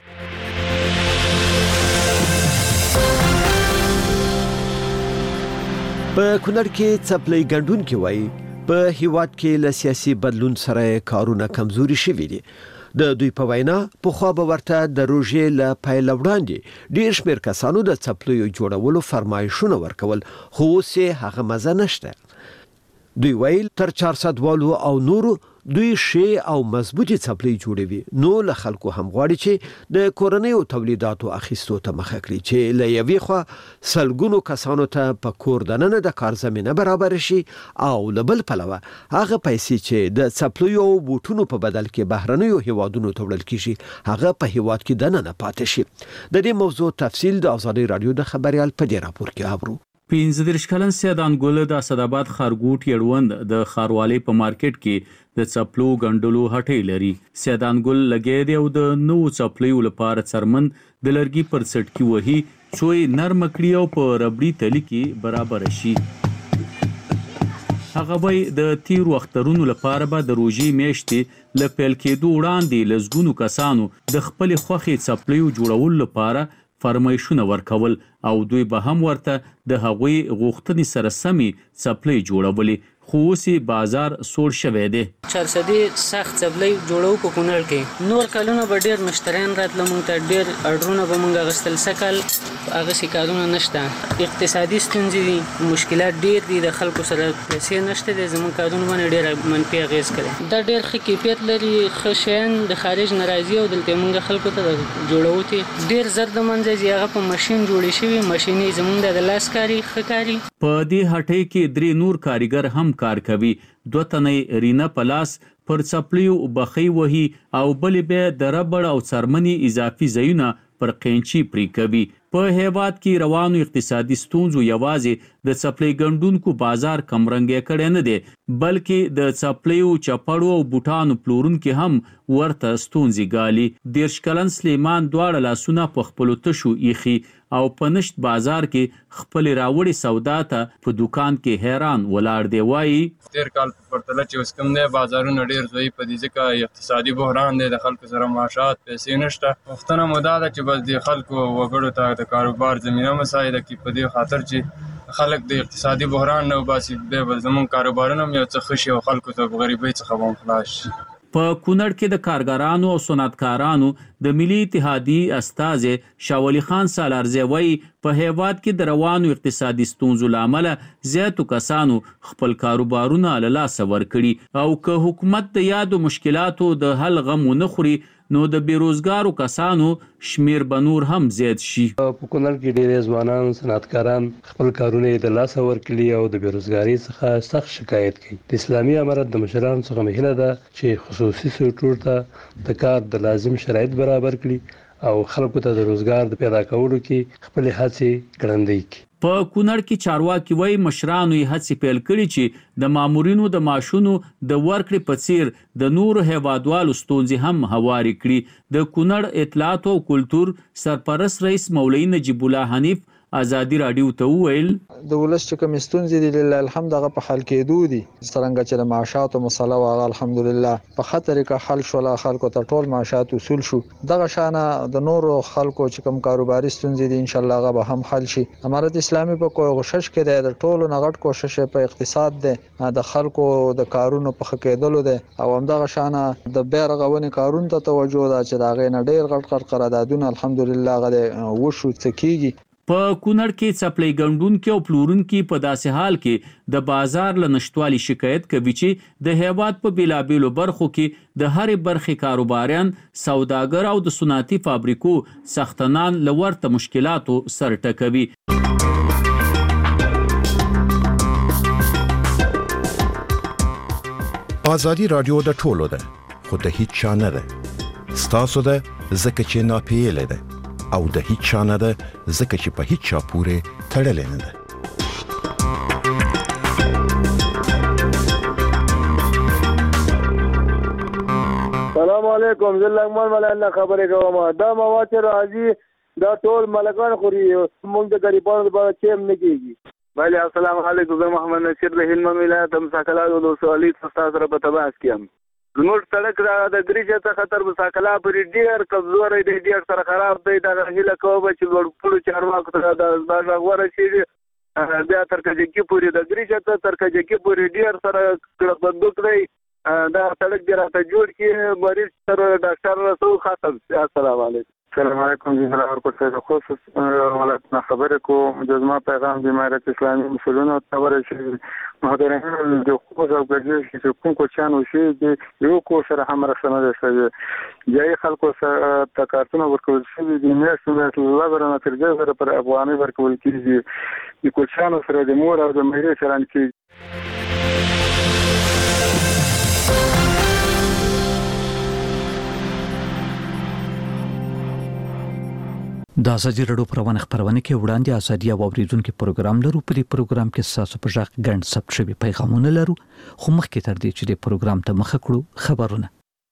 په کونړ کې څپلۍ ګډونکي وایي په هیواد کې له سیاسي بدلون سره کارونه کمزوري شوي دي. د دوی په وینا په خوا به ورته د روژې له پیل وړاندې ډیر شمیر کسانو د څپلیو جوړولو فرمایشونه ورکول خو اوس هغه مزه نشته. دوی ویل تر 400 والو او نورو دوی شی او مضبوطی څپلۍ جوړوي نو له خلکو هم غواړي چې د کورنیو تولیداتو اخیستو ته مخه کړي چې له یوې خوا سلګونو کسانو ته په کور دننه د کار زمینه برابر شي او له بل پلوه هغه پیسې چې د څپلیو او بوټونو په بدل کې بهرنیو هیوادونو ته وړل کیږي هغه په هیواد کې دننه پاتې شي. د دې موضوع تفصیل د آزادۍ رادیو د خبريال په دې راپور کې اورو.
15 کلن سیدان ګل د اسداباد خارګوټ یړوند د خاروالي په مارکیټ کې د څپلو غندلو هټۍ لري. سیدان ګل لګې دی او د نو څپلیو لپاره څرمن د لرګي پر سټ کې وਹੀ څوې نرم کړی او په ربړي تلی کې برابر شي. هغه وای د تیر وخترونو لپاره به د روژې میاشتې ل پیل کېدو وړاندې لزګونو کسانو د خپل خوخي څپلیو جوړول لپاره فرمایشونه ورکول او دوی به هم ورته د هغوی غوښتنې سره سمي څپلۍ جوړولې خو اوس بازار سوړ شوی دی.
400 سخت څپلۍ جوړو په کونړ کې نور کلونه به ډیر مشتریان راتله مونږ ته ډیر اډرونه به مونږ غستل سکل هغه سکارونه نشته اقتصادي ستونزې دي مشکلات ډیر دي د خلکو سره پیسې نشته د زمون کارونه باندې ډیر منفي اغیز کوي دا ډیر ښه کیفیت لري خشن د خارج ناراضي او دلته مونږ خلکو ته جوړو ته ډیر زرد منځي هغه په ماشين جوړی شوی ماشيني زمونږ د لاس کاری خکاری
په دې هټۍ کې درې نور کاریګر هم کار کوي. 2 تنې رینا پلاس پر څپلیو بخي وهي او بلې به د ربړ او څرمني اضافي زیونه پر قینچي پری کوي. په هیواد کې روانو اقتصادي ستونزو یوازې د څپلۍ ګندونکو بازار کمرنګ کړي نه دي بلکې د څپلیو چپړو او بوټانو پلورونکو هم ورته ستونزې ګالي. 13 کلن سلیمان دواړه لاسونه په خپل تشو ایخي او په نشت بازار کې خپل راوړي سودا ته په دکان کې حیران ولاړ دی. وایي
تیر کال په پرتله چې اوس کوم دی بازارونه ډیر ضعیف دي ځکه اقتصادي بحران دی د خلکو سره معاشات پیسې نشته. وختونه مو دا ده چې بس د خلکو وګړو ته د کاروبار زمینه مساعده کی په دې خاطر چې خلک د اقتصادي بحران نه وباسي به زمون کاروبارونه یو څه خشي او خلکو ته غریبۍ څخه هم خلاص شي.
په کونړ کې د کارګرانو او صنعتکارانو د ملي اتحادیې استازي شاولي خان سالارزی وایي په هیواد کې د روانو اقتصادي ستونزو لامل زیاتو کسانو خپل کاروبارونه له لاسه ورکړي او که حکومت د یادو مشکلاتو د حل غم ونه خوري نو د بیروزګارو کسانو شمیر بنور هم زیات شي.
په کونړ کې ډېر ځوانان صنعتکاران خپل کارونه د لاسه ورکړي او د بیروزګاری څخه سخت شکایت کوي. د اسلامي امارت د مشرانو څخه مهله ده چې خصوصي سکتور ته د کار د لازم شرایط برابر کړي او خلکو ته د روزګار د پیدا کولو کې خپل هڅې ګړندۍ کړي.
په کونړ کې چارواکي وایي مشرانو یې هڅې پیل کړي چې د مامورینو د معاشونو د ورکړې په څیر د نورو هیوادوالو ستونزې هم هواري کړي. د کونړ اطلاعات او کلتور سرپرست رئیس مولوی نجیب الله حنیف آزادی رادیو ته ویل
د ولس چې کوم ستونزې دي لله الحمد هغه په حل کېدو دي څنګه چې د معاشاتو مسله واغ الحمدلله په خطر کې حل شول خلکو ته ټول معاشات وصول شو دغه شانه د نورو خلکو چې کوم کاروباري ستونزې دي ان شاء الله هغه به هم حل شي. امارت اسلامي په کوشش کې د ټولو نغټ کوشش په اقتصاد ده د خلکو د کارونو په خکېدلو ده او هم دغه شانه د بیر غونې کارون ته توجه ده چې دا غي نه ډیر غټ قراردادونه الحمدلله غره وشو څکیږي.
په کونړ کې څپلۍ ګندونکو او پلورونکو په داسې حال کې د بازار له نشټوالي شکایت کوي چې د هیواد په بیلابیلو برخو کې د هرې برخې کاروباریان سوداګر او د صنعتي فابریکو سختنان له ورته مشکلاتو سر ټکوي.
آزادی رادیو د ټولو ده خو د هیڅ چا نه ده. ستاسو ده ځکه چې ناپیېلې ده او د هیڅ چا نه ده ځکه چې په هیڅ چا پورې تړلې نه ده.
سلام علیکم زه لغمان مولانا خبرې کوم. دا مواد چې راځي دا ټول ملکان خوري موږ د غریبانو لپاره چیم نه کیږي. بله السلام علیکم زه محمد نصیر له هلمند ولایت مساکلات ولسوالۍ څخه سره په تماس کې یم. زموږ سړک را د ګریجه څخه تر مساکلا پورې ډېر کمزوری دی ډېر سره خراب دی دغه هیله کوم چې لوړپوړو چارواکو ته دا غږ ورسېږي بیا تر کجکي پورې د ګریجه ته تر کجکي پورې ډېر سره بندوق دی دا سړک دې راته جوړ کړي مریض تر ډاکټر رسو خاطر. السلام علیکم.
السلام علیکم جناب ورکوټ صاحب. خصوص ولایتنا خبره کو جزما پیغام د امارت اسلامي مسؤلینو خبره شي محاضرین د حقوق او ګرځي چې کوم کو چانو شي د یو کو سره هم رسنه ده چې جاي خلکو سره تکارتونه ورکول شي د میاشتو لغرنه تر دې سره پر افغاني ورکول کیږي د کو چانو سره د مور او د مېرې سره انکی.
د ازادي رادیو پروانه خبرونه کې وړاندې ازادي او اوریدونکو پروګرام لرو. په دې پروګرام کې تاسو په ځخ ګڼ ثبت شوی پیغامونه لرو، خو مخکې تر دې چې د پروګرام ته مخه کړو خبرونه.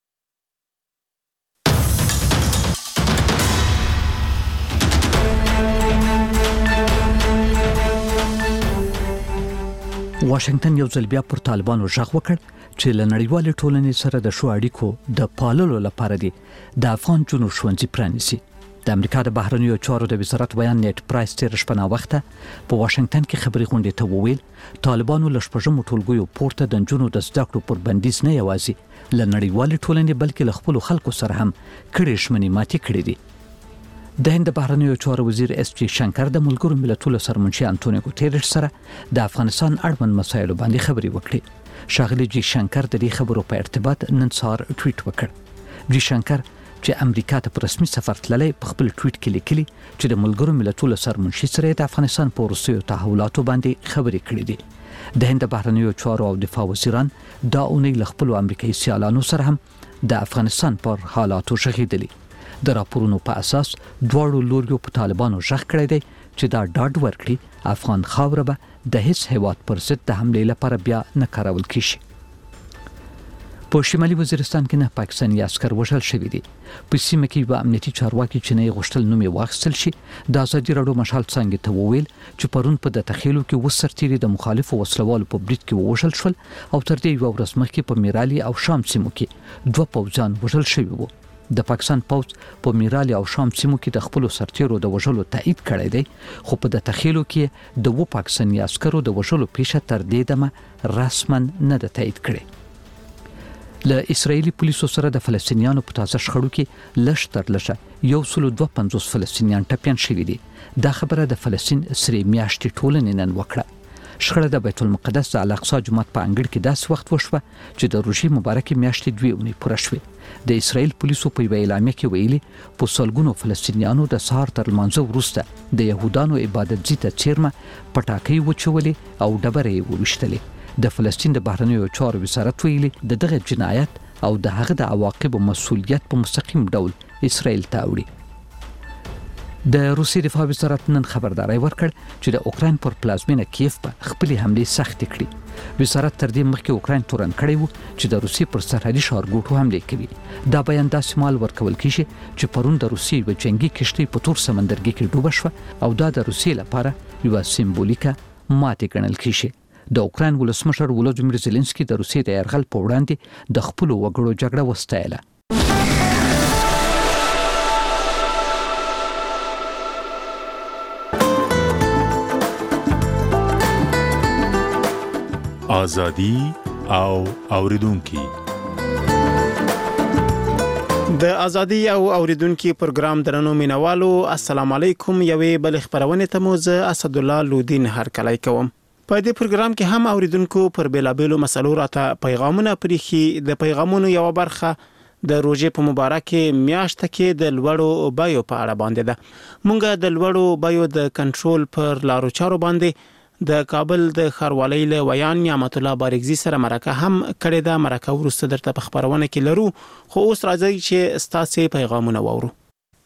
واشنگټن یو ځل بیا پر طالبانو ژغ وکړ چې له نړیوال ټولنې سره د شو اړیکو د پاللو لپاره دی د افغان جنو ښوونځي پرانیسي. د امریکا د بهرنیو چارو د وزارت بیان نیټ پرایس تیر شپه وخته په واشنگټن کې خبري غونډې ته وویل طالبانو له شپږمو ټولګیو پورته د جنونو د زده کړو پر بندیز نه یوازې له نړیوال ټولنې بلکې له خپل خلکو سره هم کړي شمنې ماتي کړې دي. د هند بهرنیو چارو وزیر اس جی شنکر د ملګرو ملتونو سرمنشي انټونیو ګوتيريش سره د افغانستان اړوند مسایلو باندې خبري وکړي. شاغلي جی شنکر د دې خبرو په ارتباط نن سهار ټویټ وکړ. جی شنکر چې امریکا ته په رسمي سفر تللی په خپل ټویټ کې لیکلي چې د ملګرو ملتونو سرمنشي سره د افغانستان په وروستیو تحولاتو باندې خبرې کړې دي. د هند بهرنیو چارو او دفاع وزیران دا اونۍ له خپلو امریکایي سیالانو سره هم د افغانستان پر حالاتو غږېدلي. د راپورونو په اساس دواړو لوریو په طالبانو غږ کړی دی چې دا ډاډ ورکړي افغان خاوره به د هیڅ هیواد پر ضد د حملې لپاره بیا نه کارول کیږي. په شمالي وزیرستان کې نه پاکستاني عسكر وژل شوي دي. په سیمه کې یو امنیتي چارواکي چې نه غوښتل نوم یې واخیستل شي د ازادي رادیو مشال څنګه ته وویل چې پرون په د تخیلو کې وسرتيري د مخالفو وسلوالو په برید کې وژل شول او تر دې یو ورځ مخکې په میرالي او شام سیمو کې دوه پوځیان وژل شوي وو. د پاکستان پوځ په میرالي او شام سیمو کې د خپل سرتیرو د وژلو تایید کړی دی، خو په د تخیلو کې د و پاکستاني عسکرو د وژلو پیښه تر دې دمه رسمن نه ده تایید کړې. له اسرایلی پولیسو سره د فلسطینیانو په تازه شخړو کې لږ تر لږه 152 فلسطینیان ټپيان شوي دي. دا خبره د فلسطین سری میاشتې ټولنې نن وکړه. شخړه د بیت المقدس د الاقصی جومات په انګړ کې داس وخت وشوه چې د روژې مبارکې میاشتې 2 اونۍ پوره شوې. د اسرایل پولیسو په اعلامیه کې ویلي په سلګونو فلسطینیانو د سهار تر لمانځه وروسته د يهودانو عبادت ځای ته چیرمه پټاکۍ وچولې او ډبرې وویشتلې. د فلسطین د بهرنیو چارو وزارت ویلي د دغه جنایت او د هغه د عواقبو مسؤلیت په مستقیم ډول اسرائیل ته وړي. د روسي دفاع وزارت نن خبرداري ورکړ چې د اوکرين پر پلازمینه کیف په خپل حمله سخت کړي. وزارت تر دې مخکې اوکرين تورن کړی وو چې د روسي پر سرحدي ښارګوټو حمله کوي. دا بیان داسې مال ورکول کیږي چې پرون د روسي و جنگي کشتۍ په تور سمندرګي کې ډوبه شوه او دا د روسي لپاره یو سمبولیکه ماته ګڼل کیږي. د اوکرين ولسمشر ولودیمیر زيلنسکي د روسیې د يرغل په وړاندې د خپل وګړو جګړه وستایله.
ازادي او اوریدونکو
د ازادي او اوریدونکو پروګرام درنو مینوالو السلام علیکم. یوې بل خبرونه ته مو زه اسد الله لودین هرکلی کوم. په دې پروګرام کې هم اوریدونکو پر بیلابېلو مسلو راته پیغامونه پریخي. د پیغامونو یو برخه د روزې په مبارکه میاشت کې د لوړو بایو په اړه باندې ده. مونږ د لوړو بایو د کنټرول پر لارو چارو باندې د کابل د خاروالۍ له ویان نعمت الله بارګزي سره مرکه هم کړې ده. مرکه ورسته درته په خبرونه کې لرو، خو اوس راځي چې ستاسو پیغامونه وورو.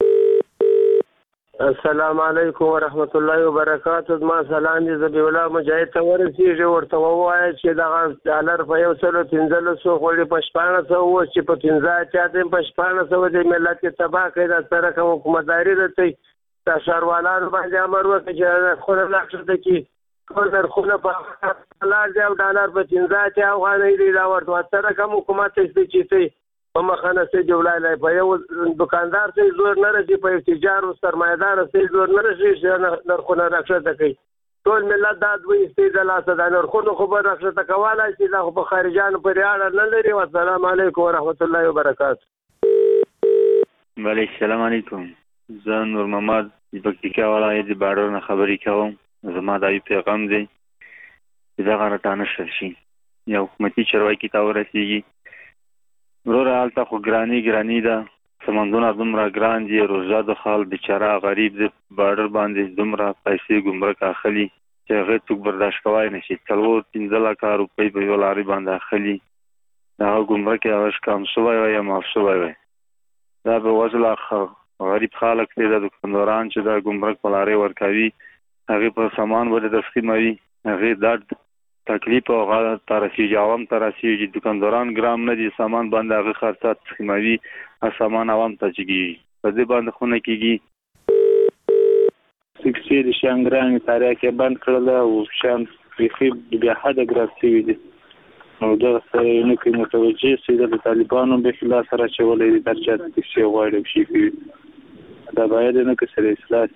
السلام علیکم ورحمت الله وبرکاتہ. ما سلام دې زبی الله مجاهد ته ورسیږي ورته وایي چې دا ډالر په 115 خوري په 1500 و چې په 15 چاته په 1500 د ملت تباہ کړي. دا سره کوم حکومتداري ده چې شهروالانو باندې امر وکړي چې خو نه لاښته کې کور خو په لار دی او ډالر په 15 چا افغانۍ دی دا ورته سره کوم حکومت چې په مخانه سي جوړای په یو دکاندار سي زور نه رسي، په تجارت او سرمایدار سي زور نه رسي چې نرخونه راکړه کوي. ټول ملت دا دوی استیدل اسد نور خو به رخصت کوله چې دا په خارجانو پورې اړه نه لري. والسلام علیکم ورحمت الله وبرکاته.
بله السلام علیکم. زه نور محمد د پکتیکا ولایت د باډر نه خبرې کوم. زما دا یو پیغام دی چې دغه راته نشر شي یا حکومتي چارواکي ته ورسېږي. وروره هلته خو ګراني ده، سمندونه دومره ګران دي، روزه د خال بیچاره غریب د باډر باندې دومره پیسې ګمرک اخلي چې هغه څوک برداشت کولی نه شي. 4-15 لکه روپۍ په یو لارۍ باندې اخلي. هغه ګمرک یې هغه کم شوی وی یا معاف شوی وی. دا به وزله غریب خلک دی، د دکانداران چې دا ګمرک په لارۍ ورکوي هغې په سامان ولې تسخیموي، هغې درد تکلیف او هغه ته رسېږي، عوام ته رسېږي. دکانداران ګرام نه دي، سامان باندې هغه خرڅات تسخیموي، سامان عوام ته چېږي، په دې باندې خو نه کېږي. سکسي د شیان ګران تاریخ یې بند کړله او شیان بیخي بیا حده ګران شوي دي. نو دغه سره یې نه کوي متوجه سي د طالبانو بېخي لاس راچولی دي، هر چا ته تکسي غواړي او شي کوي. دا باید نه که سره اصلاح.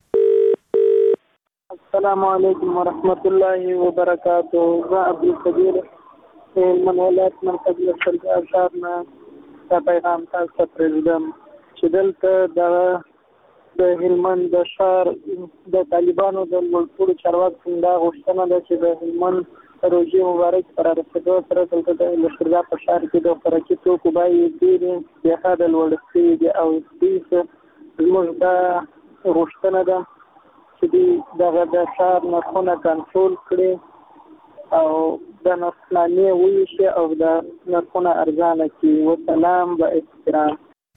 السلام علیکم ورحمت الله وبرکاته. زه عبدالقدیر هلمند ولایت مرکز لښکرګاه ښار نه دا پیغام تاسو ته پرېږدم چې دلته د هلمند د ښار د طالبانو د لوړپوړو چارواکو دا غوښتنه ده چې د هلمند روژې مبارک پر رسېدو سره دلته د لښکرګاه په ښار کې د خوراکي توکو بیې ډېرې بېحده لوړې شوي دي او دوی زموږ دا غوښتنه ده چې دوی دغه د ښار نرخونه کنټرول کړي او د نرخنامې وویشي او د نرخونه ارزانه کړي. وسلام و احترام.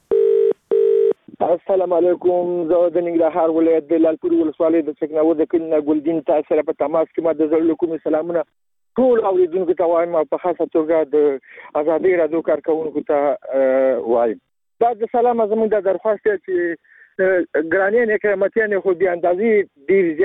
السلام علیکم. زه د ننګرهار ولایت د لالپورې ولسوالۍ د چکناوو د کلي نه ګلدین تاسو سره په تماس کې ما د زړه کومې سلامونه ټول اورېدونکو ته وایم او په خاصه توګه د ازادۍ راډیو کارکوونکو ته وایم. دا د سلام زموږ د درخواست دی چې ګرانیانې قیمتیانې خو بې اندازې ډېرې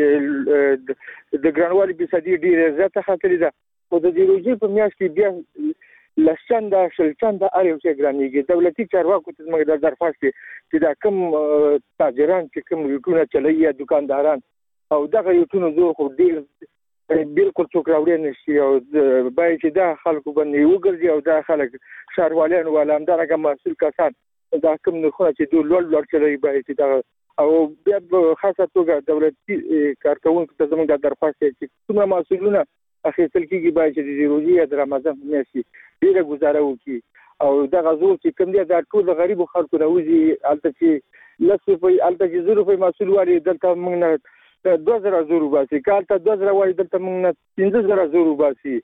زیاتې د ګرانوالي فیصدي ډېره زیاته ختلې ده، خو د دې روژې په میاشت کې بیا 10 چنده 20 چنده هر یو شی ګرانېږي. دولتي چارواکو ته زموږ دا درخواست دی چې دا کوم تاجران چې کوم یوټونه چلوي یا دکانداران او دغه یوټونو زور خو ډېر بالکل څوک راوړی نه شي او باید چې دا خلکو باندې وګرځي او دا خلک ښاروالان ولا همدارنګه مسؤل کسان دا کوم نرخونه چې دوی لوړ چلوي باید چې دا او بیا په خاصه توګه دولتي کارکوونکو ته زموږ دا درخواست دی چې څومره محصولونه اخیستل کېږي باید چې د روژې یا د رمضان په میاشت کې ډېره ګزاره وکړي او دغه زور چې کوم دی دا ټول د غریبو خلکو نه وځي. هلته چې 10 روپۍ هلته چې 0 روپۍ محصول واري دلته موږ نه 2000 زور وباسي، که هلته 2000 واري دلته موږ نه 15000 زور وباسي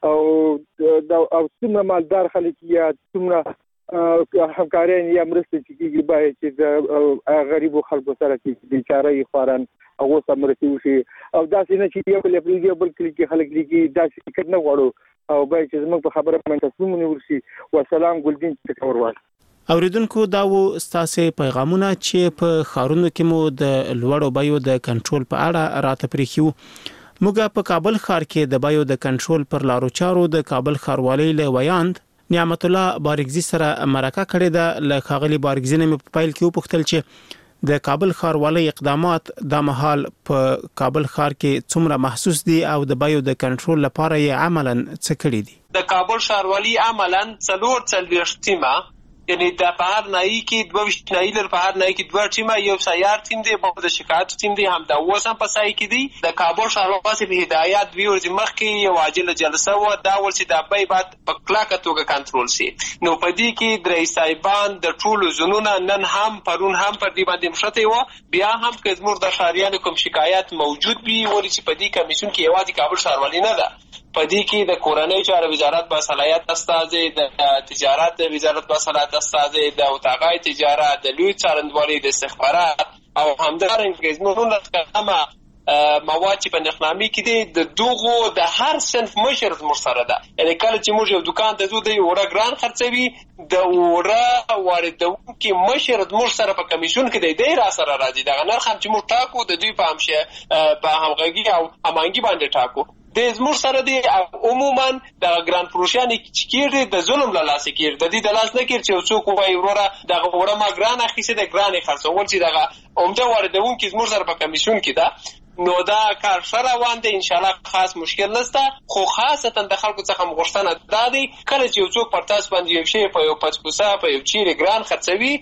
او څومره مالدار خلک یا څومره همکاران یا مرستې چې کېږي باید چې د غریبو خلکو سره چې بیچاره یې خواران هغو سره مرستې وشي او داسې نه چې یو بل پرېږدي او بل کلي کې خلک لیکي داسې فکر نه غواړو او باید چې زموږ په خبره باندې تصمیم ونیول شي. وسلام. ګلدین ټکور وایي.
اوریدونکو دا و ستاسو پیغامونه چې په ښارونو کې مو د لوړو بیو د کنټرول په اړه راته پریښیو. موږ په کابل ښار کې د بیو د کنټرول پر لارو چارو د کابل ښاروالۍ له ویاند نعمت الله بارګزي سره مرکه کړې ده. له ښاغلي بارګزي نه مې په پیل کې وپوښتل چې د کابل ښاروالۍ اقدامات د مهال په کابل ښار کې څومره محسوس دي او د بیو د کنټرول لپاره یې عملاً څه کړي دي.
د کابل ښاروالۍ عملاً 44 ټیمه یعنی د بهر نایی کې 22 نایی لر بهر نایی کې 2 ټیمه یو سیار ټیم دی په د شکایت ټیم دی هم دا وسم په سای کې دی. د کابل ښاروالۍ په هدایت وی ورځ مخکې یو عاجله جلسه و دا ورسې د بای بعد په کلاکه توګه کنټرول شي. نو په دې کې درې صاحبان د ټولو زونونه نن هم پرون هم پر دې باندې مشرته و بیا هم که زموږ د ښاریانو کوم شکایت موجود وي ولې چې په دې کمیشن کې یوازې کابل ښاروالۍ نه ده، په دې کې د کورنۍ چارو وزارت با صلاحیت استازي، د تجارت وزارت با صلاحیت استازي، د اتاقای تجارت، د لوی څارندوالۍ، د استخبارات او همدارنګه زموږ کمه مواد چې په نخنامي کې دي د دوغو د هر صنف مشر زموږ سره ده. یعنی کله چې موږ یو دکان ته ځو دی وړه ګران خرڅوي د وړه واردونکي مشر زموږ سره په کمیشن کې دی را سره راځي. دغه نرخ هم چې موږ ټاکو د دوی په همغږي او هماهنګي باندې ټاکو. د زموږ سره دی عموما د ګران فروشان چې کېږي د ظلم له لاسه کېږي، د دې د لاس نه کېږي چې څوک وایي وروره دغه وړه ما ګران اخیسته د ګرانې خرڅول چې دغه عمده واردونکي زموږ سره په کمیشن کې ده. نو دا کار ښه روان دی ان شاء الله خاص مشکل نشته خو خاصتا د خلکو څخه غوښتنه دا دی کله چې یو څوک پر تاسو باندې یو شی په یو پچپوسه په یو چیرې ګران خرڅوي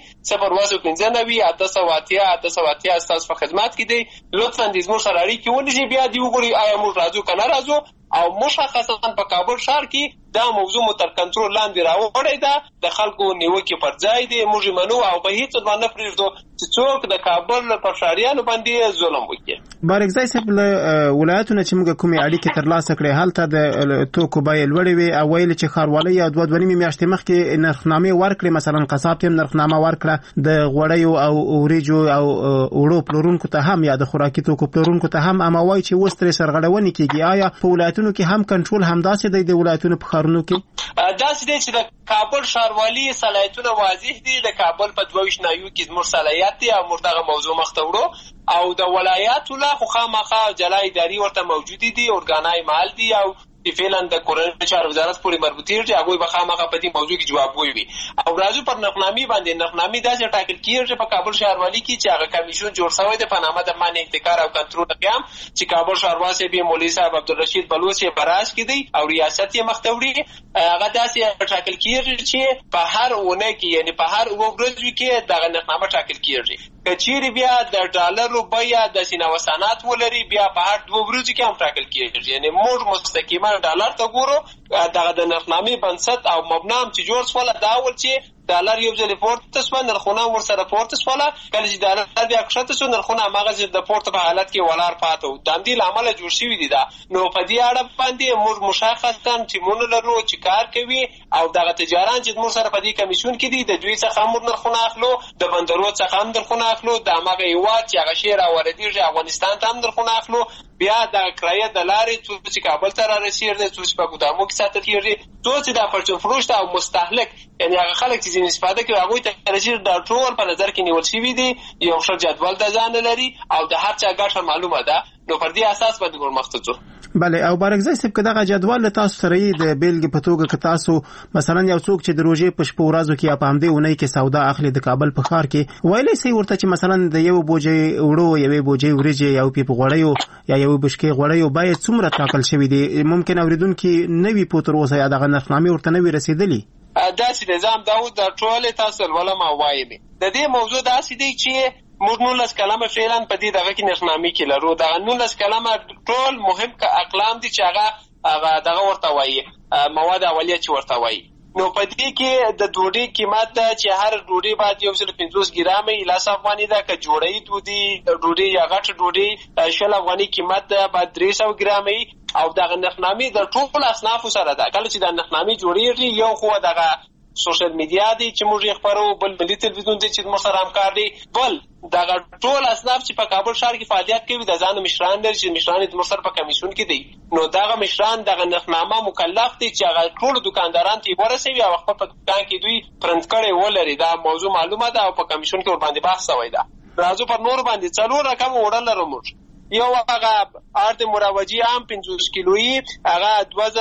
015 تاسو په خدمت کې دی لطفا دې زموږ سره اړیکې ونیسئ بیا دې وګورئ آیا موږ راځو که نه راځو او مشخصا په کابل ښار کې دا موضوع مو تر کنټرول لاندې راوړې ده د خلکو نیوکې پر ځای دی موږ منو او په هیڅ ډول نه پرېږدو چې څوک د کابل پر ښاریانو باندې ظلم وکړي.
بارکزای صاحب له ولایتونو چې موږ کومې اړیکې ترلاسه کړې هلته د توکو بیې لوړې وې او ویل چې ښاروالۍ یو 2.5 میاشتې مخکې نرخنامې ورکړې مثلا قصاب ته نرخنامه ورکړه د غوړیو او وریجو او اوړو پلورونکو ته هم یا د خوراکي توکو پلورونکو ته هم اما وایي چې اوس ترې سرغړونې کېږي. آیا په ولایتونو کې هم کنټرول همداسې دی د ولایتونو په ښارونو کې؟
داسې دی چې د کابل ښاروالي صلاحیتونه واضح دي د کابل په 22 نایو کې زموږ صلاحیت دی او موږ دغه موضوع مخته وړو او د ولایاتو لا خو خامخا جلا اداري ورته موجودې دي اورګانای مال دي او فعلا د کورنۍ چارو وزارت پورې مربوطې دي هغوی به خامخا په دې موضوع کې جواب ووایي او راځو پر نقنامې باندې نقنامې داسې ټاکل کېږي په کابل ښاروالي کې چې هغه کمیشن جوړ شوی دی په نامه د منع احتکار او کنټرول قیام چې کابل ښاروال صاحب مولوي صاحب عبدالرشید بلوچ یې براج کې دی او ریاست یې مخته وړي هغه داسې ټاکل کېږي چې په هر اونۍ کې یعنی په هر ورځ کې دغه نقنامه ټاکل کېږي که چیرې بیا د ډالرو بیه د سینوسانات ولري بیا په هر 2 ورځو کې هم ټاکل کېږي یعنی موږ مستقیما ډالر ته ګورو دغه د نرخنامې بنسټ او مبنا هم چې جوړ شوله دا اول چې ډالر یو ځل پورته شو نرخونه ورسره پورته شوله کله چې ډالر بیا کښته شو نرخونه هماغسې د پورته په حالت کې ولاړ پاته وو د همدې له امله جوړ شوي دي دا نو په دې اړه باندې موږ مشخصا ټیمونه لرو چې کار کوي او دغه تجاران چې موږ سره په دې کمیسیون کې دي د دوی څخه هم نرخونه اخلو د بندرو څخه هم نرخونه اخلو د هماغه هېواد چې هغه شی راوردېږي افغانستان ته هم نرخونه اخلو بیا د کرایه د لارې څو چې کابل ته رارسېږي څو چې په ګودامو کې ساتل کېږي څو چې د پرچون فروش او مستهلک یعنی هغه خلک چې ځینې استفاده کوي هغوی ته رسېږي دا ټول په نظر کې نیول شوي دي یو ښه جدول د ځان لري او د هر چا ګټه معلومه ده نو پر دې اساس باندې موږ مخته ځو.
بله او بارکزای صاحب که دغه جدول له تاسو سره یې د بیلګې په توګه که تاسو مثلا یو څوک چې د روژې په شپو ورځو کې یا په همدې اونۍ کې سودا اخلي د کابل په ښار کې ویلی سئ ورته چې مثلا د یو بوجۍ اوړو یوې بوجۍ وریجې یو پیپ غوړیو یا یو بشکې غوړیو باید څومره ټاکل شوي دي ممکن اوریدونکي نه وي پوه تر اوسه یا دغه نرخنامې ورته نه وي رسېدلي
داسې نظام دا و د ټولې تاسو لولم او وایمې د دې موضوع داسې دی چې موږ 19 کلمه فعلا په دې دغه کې نرخنامې کې لرو دغه 19 کلمه ټول مهم اقلام دي چې هغه دغه ورته وایي مواد اولیه چې ورته وایي نو په دې کې د ډوډۍ قیمت ده چې هر ډوډۍ باید 150 ګرامه الی 10 افغاني ده که جوړی ډوډۍ یا غټ ډوډۍ 10 افغاني قیمت ده باید 300 ګرامه او دغه نرخنامې د ټول اصنافو سره ده کله چې د نرخنامې جوړیږي یو خو دغه سوشل میډیا دی چې موږ یې خپرو بل ملي تلویزیون دی چې موږ سره همکار دی بل دغه ټول اصناف چې په کابل ښار کې فعالیت کوي د ځان مشران لري چې مشران یې موږ سره په کمیسیون کې دي نو دغه مشران دغه نرخنامه مکلف دي چې هغه ټول دکانداران ته ورسوي او خپل په دکان کې دوی پرنټ کړي ولري دا موضوع معلومه ده او په کمیسیون کې ور باندې بحث شوی ده راځو پر نور باندې 4 رقم وړل لرو موږ یو هغه ارد مروجي هم 50 کیلویی هغه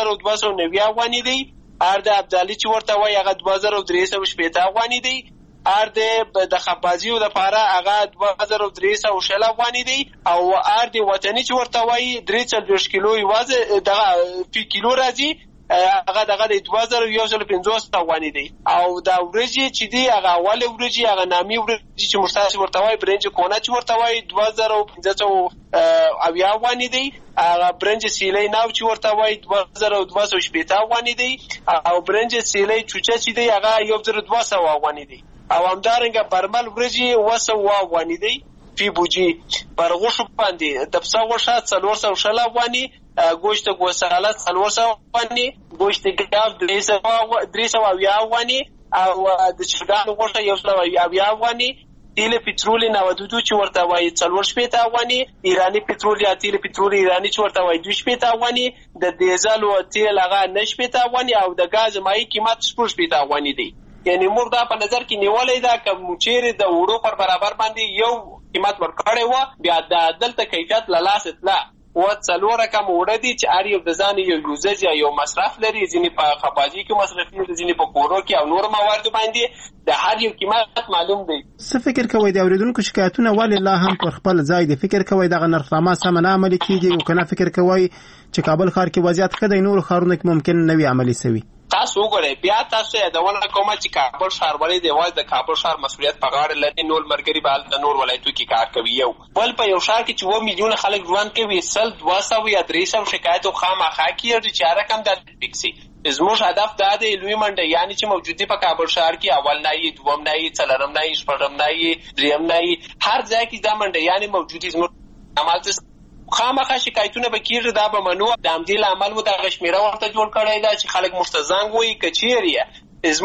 2290 افغاني دی ارد ابدالي چې ورته وایي هغه 2380 افغاني دی ارد د خبازیو لپاره هغه 2360 افغاني دی او ارد وطني چې ورته وایي 340 کیلو یوازې دغه فی کیلو راځي هغه دغه 2150 افغاني دی او دا ورځي چې دی هغه اول ورځي هغه نامي ورځي چې مرتاح ورته وایي برنج کونه چې ورته وایي 2500 افغاني دی هغه برنج سیلې ناو چې ورته وایي 2280 افغاني دی او برنج سیلې چوچه چې دی هغه 1200 افغاني دی او همدارنګه برمل ورځي 200 افغاني دی فی بوجي برغوښ باندې د پسه غوښه 400 افغاني گوشت گوساله 400 افغاني گوشت ګاو 300 افغاني او د چرګانو غوښه 100 افغاني تیل پټرول 92 چې ورته وایي 400 افغاني ایرانی پټرول یا تیل پټرول ایرانی چې ورته وایي 200 افغاني د دیزل او تیل هغه 90 افغاني او د غاز مای قیمت 600 افغاني دی یعنی موږ دا په نظر کې نیولې ده چې موچېره د وړو پر برابر باندې یو قیمت ورکړی و بیا د دلته کیفیت له لاسه تله و څلور رقم وړه دي چې هر یو د ځان یو یوزج یا یو مصرف لري، ځینې په خپاجي کې مصرف دي، ځینې په کورو کې او نور موارد باندې د هر یو قیمت معلوم دی.
څه فکر کوئ د اوریدونکو شکایتونه ولې لا هم پر خپل ځای دي؟ فکر کوئ دغه نرخنامه سمه نه عملي کیږي او کنه فکر کوئ چې کابل ښار کې وضعیت ښه دی، نور ښارونو کې ممکن نه وي عملي شوی؟
تاسو وګورئ، بیا تاسو یادونه کوم چې کابل ښار ولې د یوازې د کابل ښار مسؤلیت په غاړه لري، نور مرګري به د نور ولایتونو کې کار کوي. یو بل په یو ښار کې چې 2 میلیونه خلک ژوند کوي 200 یا 300 شکایت خامخا کیږي چې هر رقم د فکسي. زموږ هدف دا دی لوی منډه، یعنی چې موجودي په کابل ښار کې اول نه یې، دوم نه یې، څلورم نه یې، شپږم نه یې، دریم نه یې، هر ځای کې دا منډه یعنی موجودي زموږ عمل خامخا شکایتونه به کیږي، دا به منو. د همدې عمل مو د غشمیره ورته جوړ کړی دا چې خلک مستزنګ وي کچيري